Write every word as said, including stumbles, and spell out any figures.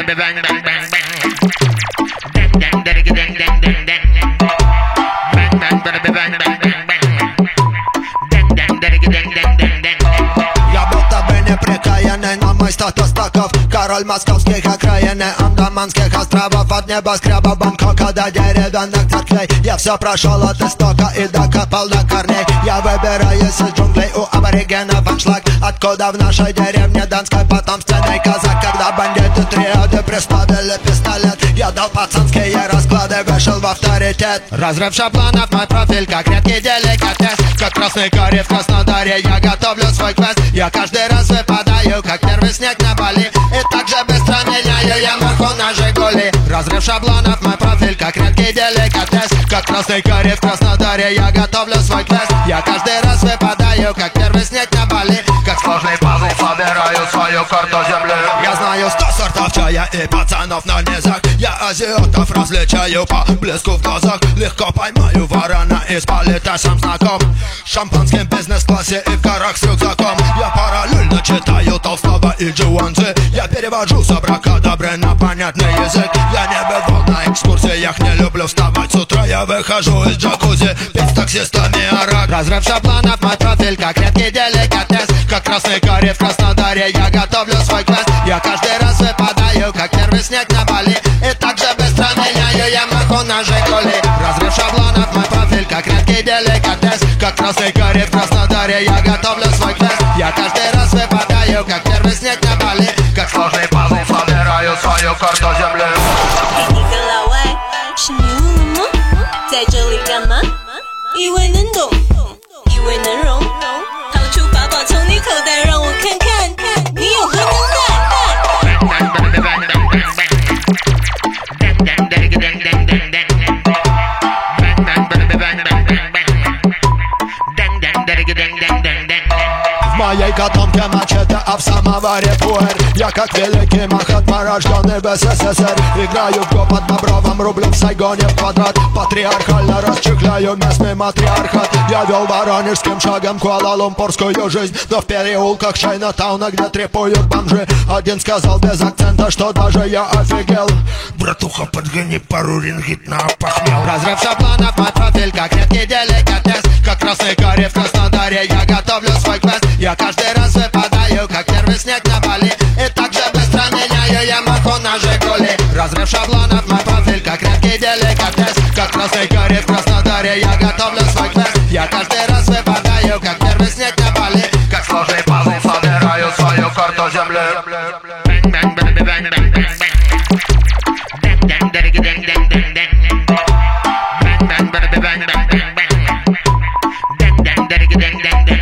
baby bang bang bang bang. Dang dang dang dang dang dang dang. Bang bang baby bang bang bang bang. Dang dang dang dang dang dang dang. Я будто бы неприкаянный, но мой статус таков. Король московских окраин и Андаманских островов. От небоскреба Бангкока до деревянных церквей. Я все прошел от истока и докопал до корней. Я выбираюсь из джунглей у аборигенов аншлаг. Откуда в нашей деревне донской потомственный казак. Когда бандиты триады приставили пистолет, я дал пацанские расклады, вышел в авторитет. Разрыв шаблонов, мой профиль как редкий деликатес. Как красный карри в Краснодаре, я готовлю свой квест. Я каждый раз выпадаю, как первый снег на Бали. И так же быстро меняю я марку на Жигули. Разрыв шаблонов, мой профиль как редкий деликатес. Как красный карри в Краснодаре, я готовлю свой квест. Я каждый раз выпадаю, как первый снег на Бали. Как сложный пазл собираю свою карту земли. Я знаю сто сортов чая и пацанов на низах. Я азиатов различаю по блеску в глазах. Легко поймаю ворона из полита, сам знаком. Шампанским бизнес-классе и в горах с рюкзаком. Я параллельно читаю Толстого и Джуанзи. Я перевожу с абракадабры на понятный язык. Я не бывал на экскурсиях, не люблю вставать с утра. Я выхожу из джакузи, пить с таксистами арак. Разрыв шаблонов, мой профиль как редкий деликатес. Как красный карри в Краснодаре, я готовлю свой квест. Я каждый раз выпадаю, как первый снег на Бали. И так же быстро меняю я марку на Жигули. Разрыв шаблонов, мой профиль как редкий деликатес. Как красный карри в Краснодаре, я готовлю свой квест. Я каждый раз выпадаю, как первый снег на Бали. Как сложный пазл собираю свою карту земли. 给你个老外，是你误了吗？在这里干嘛？以为能懂，以为能容，掏出法宝从你口袋让我看看，你有何能耐？ Bang bang baby bang bang bang bang. Dang dang dang dang dang dang dang. Bang bang baby bang bang bang bang. Dang dang dang dang dang dang dang. В моей котомке мачете, а в самоваре пуэр. Я как великий Махатма, рожденный в СССР. Играю в го под Бобровым, рублю в Сайгоне в квадрат. Патриархально расчехляю местный матриархат. Я вел воронежским шагом Куала-Лумпурскую жизнь. Но в переулках Чайнатауна, где трепуют бомжи, один сказал без акцента, что даже я офигел. Братуха, подгони пару рингит на опахмел. Разрыв шаблонов, мой профиль как редкий деликатес. Как красный карри в Краснодаре, я готовлю свой квест. Я каждый раз выпадаю, как первый снег на Бали. И так же быстро меняю я марку на Жигули. Разрыв шаблонов, мой профиль как редкий деликатес. Как красный карри в Краснодаре, я готовлю свой квест. Я каждый раз выпадаю, как первый снег на Бали. Как сложный пазл собираю свою карту земли. Bang bang baby bang bang bang bang. Dang dang dang dang dang dang dang. Bang bang baby bang bang bang bang. Dang dang dang dang dang dang.